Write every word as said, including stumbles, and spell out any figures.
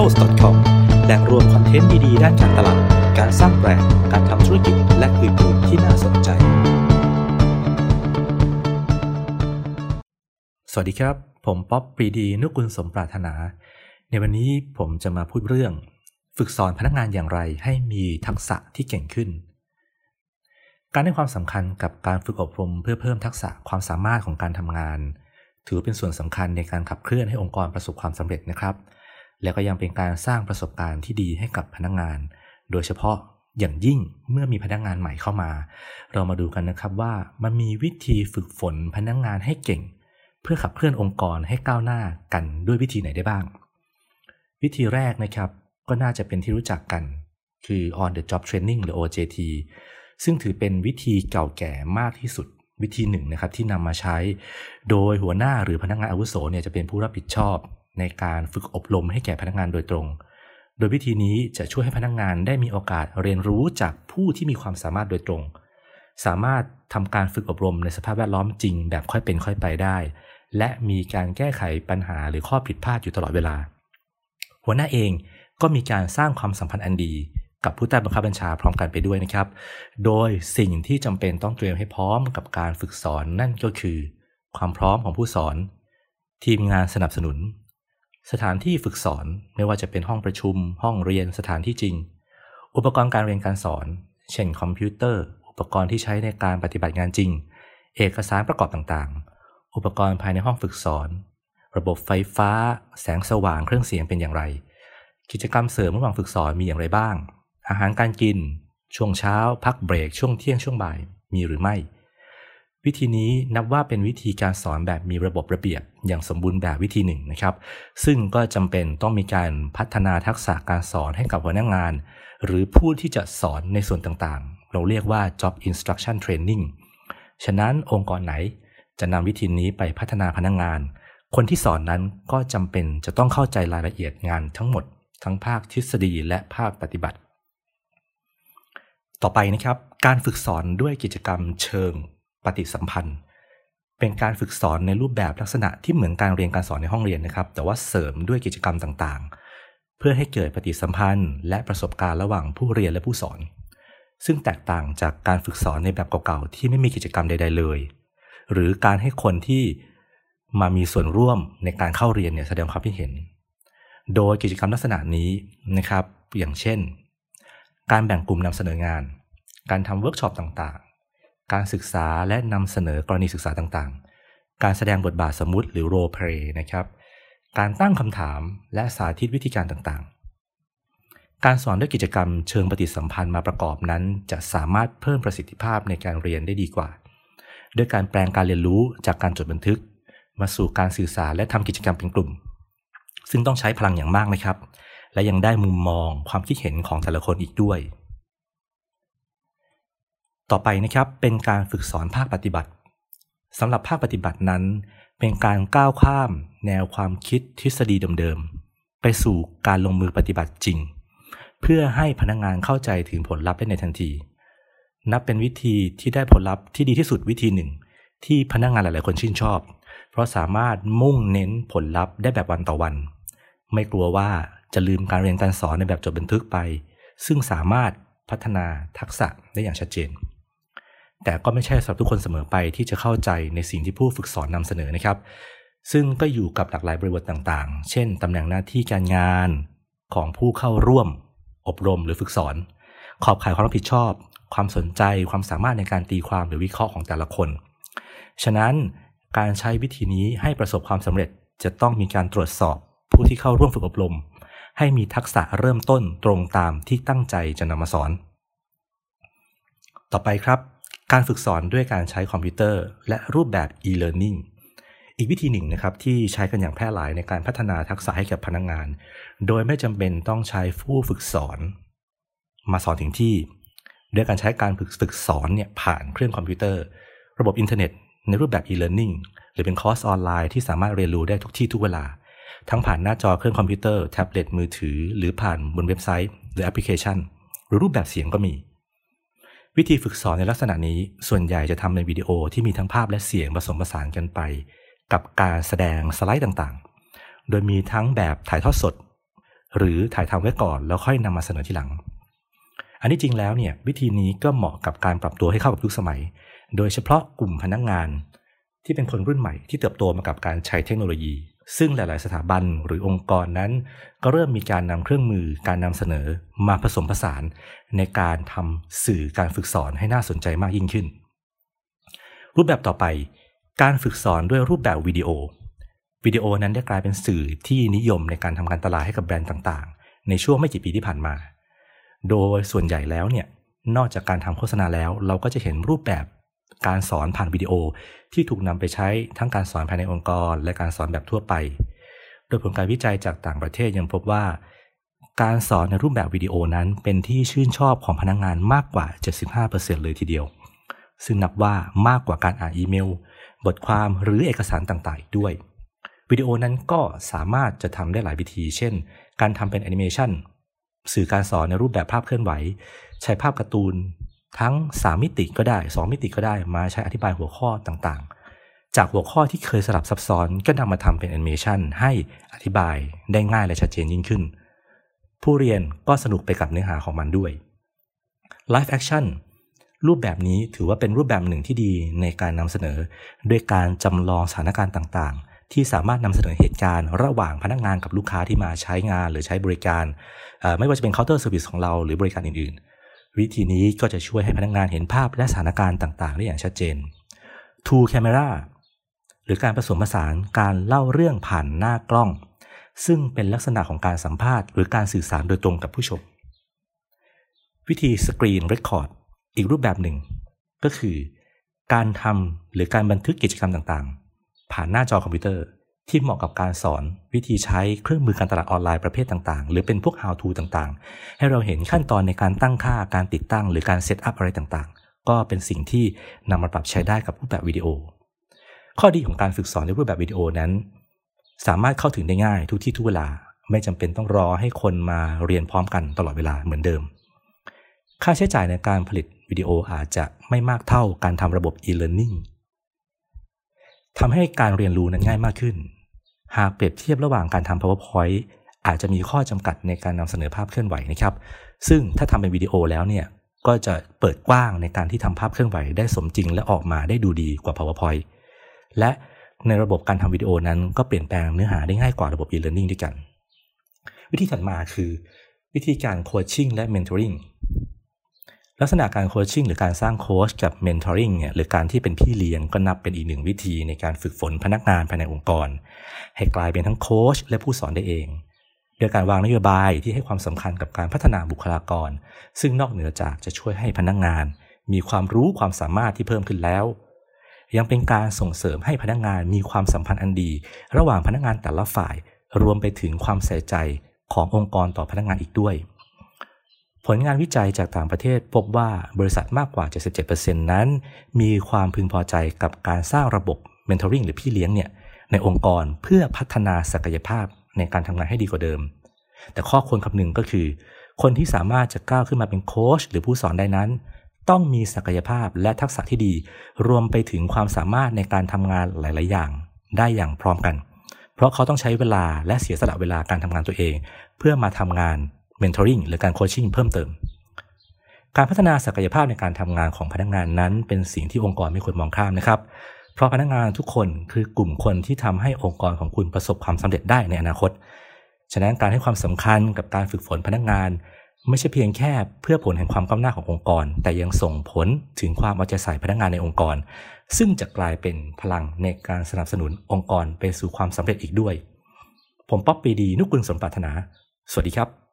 โพสต์ ดอท คอม แหล่งรวมคอนเทนต์ดีๆด้านการตลาดการสร้างแบรนด์การทำธุรกิจและอื่นๆที่น่าสนใจสวัสดีครับผมป๊อปปรีดีนุกุลสมปรารถนาในวันนี้ผมจะมาพูดเรื่องฝึกสอนพนักงานอย่างไรให้มีทักษะที่เก่งขึ้นการให้ความสำคัญกับการฝึกอบรมเพื่อเพิ่มทักษะความสามารถของการทำงานถือเป็นส่วนสำคัญในการขับเคลื่อนให้องค์กรประสบความสำเร็จนะครับและก็ยังเป็นการสร้างประสบการณ์ที่ดีให้กับพนักงานโดยเฉพาะอย่างยิ่งเมื่อมีพนักงานใหม่เข้ามาเรามาดูกันนะครับว่ามันมีวิธีฝึกฝนพนักงานให้เก่งเพื่อขับเคลื่อนองค์กรให้ก้าวหน้ากันด้วยวิธีไหนได้บ้างวิธีแรกนะครับก็น่าจะเป็นที่รู้จักกันคือ on the job training หรือ โอ เจ ที ซึ่งถือเป็นวิธีเก่าแก่มากที่สุดวิธีหนึ่งนะครับที่นำมาใช้โดยหัวหน้าหรือพนักงานอาวุโสเนี่ยจะเป็นผู้รับผิดชอบในการฝึกอบรมให้แก่พนักงานโดยตรงโดยวิธีนี้จะช่วยให้พนักงานได้มีโอกาสเรียนรู้จากผู้ที่มีความสามารถโดยตรงสามารถทำการฝึกอบรมในสภาพแวดล้อมจริงแบบค่อยเป็นค่อยไปได้และมีการแก้ไขปัญหาหรือข้อผิดพลาดอยู่ตลอดเวลาหัวหน้าเองก็มีการสร้างความสัมพันธ์อันดีกับผู้ใต้บังคับบัญชาพร้อมกันไปด้วยนะครับโดยสิ่งที่จำเป็นต้องเตรียมให้พร้อมกับการฝึกสอนนั่นก็คือความพร้อมของผู้สอนทีมงานสนับสนุนสถานที่ฝึกสอนไม่ว่าจะเป็นห้องประชุมห้องเรียนสถานที่จริงอุปกรณ์การเรียนการสอนเช่นคอมพิวเตอร์อุปกรณ์ที่ใช้ในการปฏิบัติงานจริงเอกสารประกอบต่างๆอุปกรณ์ภายในห้องฝึกสอนระบบไฟฟ้าแสงสว่างเครื่องเสียงเป็นอย่างไรกิจกรรมเสริมระหว่างฝึกสอนมีอย่างไรบ้างอาหารการกินช่วงเช้าพักเบรกช่วงเที่ยงช่วงบ่ายมีหรือไม่วิธีนี้นับว่าเป็นวิธีการสอนแบบมีระบบระเบียบอย่างสมบูรณ์แบบวิธีหนึ่งนะครับซึ่งก็จำเป็นต้องมีการพัฒนาทักษะการสอนให้กับพนักงานหรือผู้ที่จะสอนในส่วนต่างๆเราเรียกว่า job instruction training ฉะนั้นองค์กรไหนจะนำวิธีนี้ไปพัฒนาพนักงานคนที่สอนนั้นก็จำเป็นจะต้องเข้าใจรายละเอียดงานทั้งหมดทั้งภาคทฤษฎีและภาคปฏิบัติต่อไปนะครับการฝึกสอนด้วยกิจกรรมเชิงปฏิสัมพันธ์เป็นการฝึกสอนในรูปแบบลักษณะที่เหมือนการเรียนการสอนในห้องเรียนนะครับแต่ว่าเสริมด้วยกิจกรรมต่างๆเพื่อให้เกิดปฏิสัมพันธ์และประสบการณ์ระหว่างผู้เรียนและผู้สอนซึ่งแตกต่างจากการฝึกสอนในแบบเก่าๆที่ไม่มีกิจกรรมใดๆเลยหรือการให้คนที่มามีส่วนร่วมในการเข้าเรียนเนี่ยแสดงความคิดเห็นโดยกิจกรรมลักษณะนี้นะครับอย่างเช่นการแบ่งกลุ่มนำเสนองานการทำเวิร์กช็อปต่างๆการศึกษาและนำเสนอกรณีศึกษาต่างๆการแสดงบทบาทสมมุติหรือ role play นะครับการตั้งคำถามและสาธิตวิธีการต่างๆการสอนด้วยกิจกรรมเชิงปฏิสัมพันธ์มาประกอบนั้นจะสามารถเพิ่มประสิทธิภาพในการเรียนได้ดีกว่าด้วยการแปลงการเรียนรู้จากการจดบันทึกมาสู่การสื่อสารและทำกิจกรรมเป็นกลุ่มซึ่งต้องใช้พลังอย่างมากนะครับและยังได้มุมมองความคิดเห็นของแต่ละคนอีกด้วยต่อไปนะครับเป็นการฝึกสอนภาคปฏิบัติสำหรับภาคปฏิบัตินั้นเป็นการก้าวข้ามแนวความคิดทฤษฎีเดิมๆไปสู่การลงมือปฏิบัติจริงเพื่อให้พนักงานเข้าใจถึงผลลัพธ์ได้ในทันทีนับเป็นวิธีที่ได้ผลลัพธ์ที่ดีที่สุดวิธีหนึ่งที่พนักงานหลายๆคนชื่นชอบเพราะสามารถมุ่งเน้นผลลัพธ์ได้แบบวันต่อวันไม่กลัวว่าจะลืมการเรียนการสอนในแบบจดบันทึกไปซึ่งสามารถพัฒนาทักษะได้อย่างชัดเจนแต่ก็ไม่ใช่สำหรับทุกคนเสมอไปที่จะเข้าใจในสิ่งที่ผู้ฝึกสอนนำเสนอนะครับซึ่งก็อยู่กับหลากหลายบริบทต่างๆเช่นตำแหน่งหน้าที่การงานของผู้เข้าร่วมอบรมหรือฝึกสอนขอบข่ายความรับผิดชอบความสนใจความสามารถในการตีความหรือวิเคราะห์ของแต่ละคนฉะนั้นการใช้วิธีนี้ให้ประสบความสำเร็จจะต้องมีการตรวจสอบผู้ที่เข้าร่วมฝึกอบรมให้มีทักษะเริ่มต้นตรงตามที่ตั้งใจจะนำมาสอนต่อไปครับการฝึกสอนด้วยการใช้คอมพิวเตอร์และรูปแบบ e-learning อีกวิธีหนึ่งนะครับที่ใช้กันอย่างแพร่หลายในการพัฒนาทักษะให้กับพนักงานโดยไม่จำเป็นต้องใช้ผู้ฝึกสอนมาสอนถึงที่ด้วยการใช้การฝึกฝึกสอนเนี่ยผ่านเครื่องคอมพิวเตอร์ระบบอินเทอร์เน็ตในรูปแบบ e-learning หรือเป็นคอร์สออนไลน์ที่สามารถเรียนรู้ได้ทุกที่ทุกเวลาทั้งผ่านหน้าจอเครื่องคอมพิวเตอร์แท็บเล็ตมือถือหรือผ่านบนเว็บไซต์หรือแอปพลิเคชันหรือรูปแบบเสียงก็มีวิธีฝึกสอนในลักษณะนี้ส่วนใหญ่จะทำในวิดีโอที่มีทั้งภาพและเสียงผสมผสานกันไปกับการแสดงสไลด์ต่างๆโดยมีทั้งแบบถ่ายทอดสดหรือถ่ายทำไว้ก่อนแล้วค่อยนำมาเสนอทีหลังอันที่จริงแล้วเนี่ยวิธีนี้ก็เหมาะกับการปรับตัวให้เข้ากับยุคสมัยโดยเฉพาะกลุ่มพนักงานที่เป็นคนรุ่นใหม่ที่เติบโตมากับการใช้เทคโนโลยีซึ่งหลายๆสถาบันหรือองค์กรนั้นก็เริ่มมีการนำเครื่องมือการนำเสนอมาผสมผสานในการทำสื่อการฝึกสอนให้น่าสนใจมากยิ่งขึ้นรูปแบบต่อไปการฝึกสอนด้วยรูปแบบวิดีโอวิดีโอนั้นได้กลายเป็นสื่อที่นิยมในการทำการตลาดให้กับแบรนด์ต่างๆในช่วงไม่กี่ปีที่ผ่านมาโดยส่วนใหญ่แล้วเนี่ยนอกจากการทำโฆษณาแล้วเราก็จะเห็นรูปแบบการสอนผ่านวิดีโอที่ถูกนำไปใช้ทั้งการสอนภายในองค์กรและการสอนแบบทั่วไปโดยผลการวิจัยจากต่างประเทศยังพบว่าการสอนในรูปแบบวิดีโอนั้นเป็นที่ชื่นชอบของพนักงานมากกว่า เจ็ดสิบห้าเปอร์เซ็นต์ เลยทีเดียวซึ่งนับว่ามากกว่าการอ่านอีเมลบทความหรือเอกสารต่างๆอีกด้วยวิดีโอนั้นก็สามารถจะทำได้หลายวิธีเช่นการทำเป็นแอนิเมชันสื่อการสอนในรูปแบบภาพเคลื่อนไหวใช้ภาพการ์ตูนทั้งสามมิติก็ได้สองมิติก็ได้มาใช้อธิบายหัวข้อต่างๆจากหัวข้อที่เคยสลับซับซ้อนก็นำมาทำเป็นแอนิเมชันให้อธิบายได้ง่ายและชัดเจนยิ่งขึ้นผู้เรียนก็สนุกไปกับเนื้อหาของมันด้วย Live Action รูปแบบนี้ถือว่าเป็นรูปแบบหนึ่งที่ดีในการนำเสนอด้วยการจำลองสถานการณ์ต่างๆที่สามารถนำเสนอเหตุการณ์ระหว่างพนักงานกับลูกค้าที่มาใช้งานหรือใช้บริการไม่ว่าจะเป็นเคาน์เตอร์เซอร์วิสของเราหรือบริการอื่นๆวิธีนี้ก็จะช่วยให้พนักงานเห็นภาพและสถานการณ์ต่างๆได้อย่างชัดเจน Two Camera หรือการผสมผสานการเล่าเรื่องผ่านหน้ากล้องซึ่งเป็นลักษณะของการสัมภาษณ์หรือการสื่อสารโดยตรงกับผู้ชมวิธี Screen Record อีกรูปแบบหนึ่งก็คือการทำหรือการบันทึกกิจกรรมต่างๆผ่านหน้าจอคอมพิวเตอร์ที่เหมาะกับการสอนวิธีใช้เครื่องมือการตลาดออนไลน์ประเภทต่างๆหรือเป็นพวก How to ต่างๆให้เราเห็นขั้นตอนในการตั้งค่าการติดตั้งหรือการเซตอัพอะไรต่างๆก็เป็นสิ่งที่นำมาปรับใช้ได้กับรูปแบบวิดีโอข้อดีของการฝึกสอนในรูปแบบวิดีโอนั้นสามารถเข้าถึงได้ง่ายทุกที่ทุกเวลาไม่จำเป็นต้องรอให้คนมาเรียนพร้อมกันตลอดเวลาเหมือนเดิมค่าใช้จ่ายในการผลิตวิดีโออาจจะไม่มากเท่าการทำระบบ e-learning ทำให้การเรียนรู้นั้นง่ายมากขึ้นหากเปรียบเทียบระหว่างการทำ PowerPoint อาจจะมีข้อจำกัดในการนำเสนอภาพเคลื่อนไหวนะครับซึ่งถ้าทำเป็นวิดีโอแล้วเนี่ยก็จะเปิดกว้างในการที่ทำภาพเคลื่อนไหวได้สมจริงและออกมาได้ดูดีกว่า PowerPoint และในระบบการทำวิดีโอนั้นก็เปลี่ยนแปลงเนื้อหาได้ง่ายกว่าระบบ e-learning ด้วยกันวิธีถัดมาคือวิธีการโคชชิ่งและ mentoring ลักษณะการโคชชิ่งหรือการสร้างโค้ชกับ mentoring เนี่ยหรือการที่เป็นพี่เลี้ยงก็นับเป็นอีกหนึ่งวิธีในการฝึกฝนพนักงานภายในองค์กรให้กลายเป็นทั้งโค้ชและผู้สอนได้เองโดยการวางนโยบายที่ให้ความสำคัญกับการพัฒนาบุคลากรซึ่งนอกเหนือจากจะช่วยให้พนักงานมีความรู้ความสามารถที่เพิ่มขึ้นแล้วยังเป็นการส่งเสริมให้พนักงานมีความสัมพันธ์อันดีระหว่างพนักงานแต่ละฝ่ายรวมไปถึงความใส่ใจขององค์กรต่อพนักงานอีกด้วยผลงานวิจัยจากต่างประเทศพบว่าบริษัทมากกว่า เจ็ดสิบเจ็ดเปอร์เซ็นต์ นั้นมีความพึงพอใจกับการสร้างระบบ mentoring หรือพี่เลี้ยงเนี่ยในองค์กรเพื่อพัฒนาศักยภาพในการทำงานให้ดีกว่าเดิมแต่ข้อควรคำนึงก็คือคนที่สามารถจะก้าวขึ้นมาเป็นโค้ชหรือผู้สอนได้นั้นต้องมีศักยภาพและทักษะที่ดีรวมไปถึงความสามารถในการทำงานหลายๆอย่างได้อย่างพร้อมกันเพราะเขาต้องใช้เวลาและเสียสละเวลาการทำงานตัวเองเพื่อมาทำงาน mentoring หรือการโคชชิ่งเพิ่มเติมการพัฒนาศักยภาพในการทำงานของพนักงานนั้นเป็นสิ่งที่องค์กรไม่ควรมองข้ามนะครับเพราะพนักงานทุกคนคือกลุ่มคนที่ทำให้องค์กรของคุณประสบความสำเร็จได้ในอนาคตฉะนั้นการให้ความสำคัญกับการฝึกฝนพนักงานไม่ใช่เพียงแค่เพื่อผลแห่งความก้าวหน้าขององค์กรแต่ยังส่งผลถึงความเอาใจใส่พนักงานในองค์กรซึ่งจะกลายเป็นพลังในการสนับสนุนองค์กรไปสู่ความสำเร็จอีกด้วยผมป๊อป ปรีดี นุกุลสมปรารถนาสวัสดีครับ